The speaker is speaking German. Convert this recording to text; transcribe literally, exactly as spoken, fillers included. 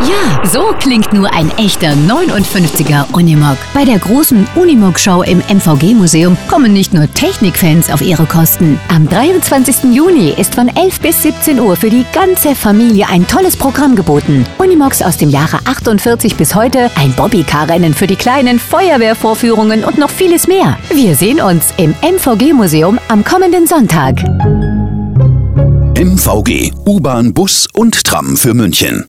Ja, so klingt nur ein echter neunundfünfziger Unimog. Bei der großen Unimog-Show im M V G-Museum kommen nicht nur Technikfans auf ihre Kosten. Am dreiundzwanzigsten Juni ist von elf bis siebzehn Uhr für die ganze Familie ein tolles Programm geboten. Unimogs aus dem Jahre achtundvierzig bis heute, ein Bobbycar-Rennen für die Kleinen, Feuerwehrvorführungen und noch vieles mehr. Wir sehen uns im M V G-Museum am kommenden Sonntag. M V G, U-Bahn, Bus und Tram für München.